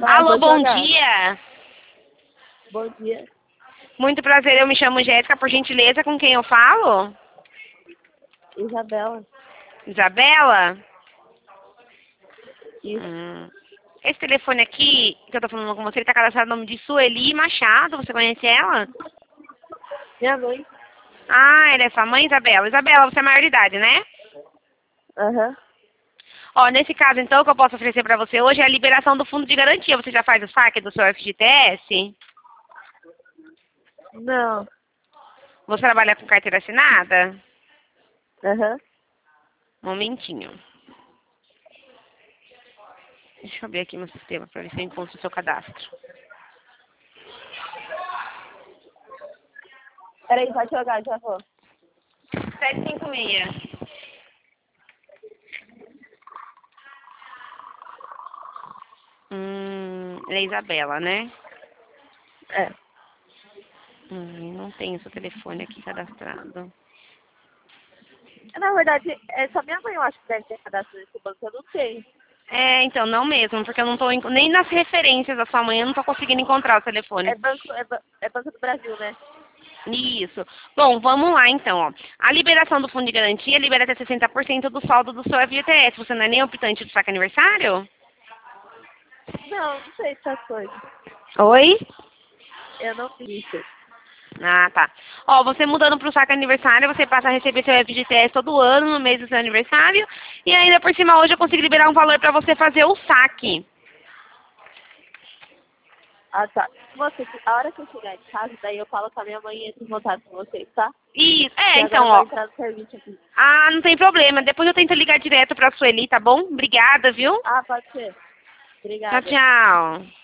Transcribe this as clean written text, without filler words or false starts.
Alô, pode bom jogar. dia. Bom dia. Muito prazer, eu me chamo Jéssica, por gentileza, com quem eu falo? Isabela. Isabela? Isso. Esse telefone aqui, que eu tô falando com você, ele tá cadastrado no nome de Sueli Machado, você conhece ela? Minha mãe. Ah, ela é sua mãe, Isabela? Isabela, você é maior de idade, né? Aham. Ó, nesse caso, então, o que eu posso oferecer pra você hoje é a liberação do fundo de garantia. Você já faz o saque do seu FGTS? Não. Você trabalha com carteira assinada? Aham. Momentinho. Deixa eu abrir aqui meu sistema pra ver se eu encontro o seu cadastro. Peraí, pode jogar, já vou. 756. É Isabela, né? É. Não tem o seu telefone aqui cadastrado. Na verdade, é só minha mãe, eu acho que deve ter cadastro nesse banco, eu não sei. É, então, não mesmo, porque eu não tô, nem nas referências da sua mãe eu não tô conseguindo encontrar o telefone. É Banco do Brasil, né? Isso. Bom, vamos lá então, ó. A liberação do fundo de garantia libera até 60% do saldo do seu FGTS. Você não é nem optante do saque aniversário? Não sei essas coisas. Oi? Eu não fiz isso. Ah, tá. Ó, você mudando pro saque aniversário, você passa a receber seu FGTS todo ano, no mês do seu aniversário. E ainda por cima, hoje eu consigo liberar um valor pra você fazer o saque. Ah, tá. A hora que eu chegar em casa, daí eu falo com a minha mãe e entro em contato com vocês, tá? Isso. Que É, então, agora vai ó. entrar no serviço aqui. Ah, não tem problema. Depois eu tento ligar direto pra Sueli, tá bom? Obrigada, viu? Ah, pode ser. Tchau, Obrigada. tchau.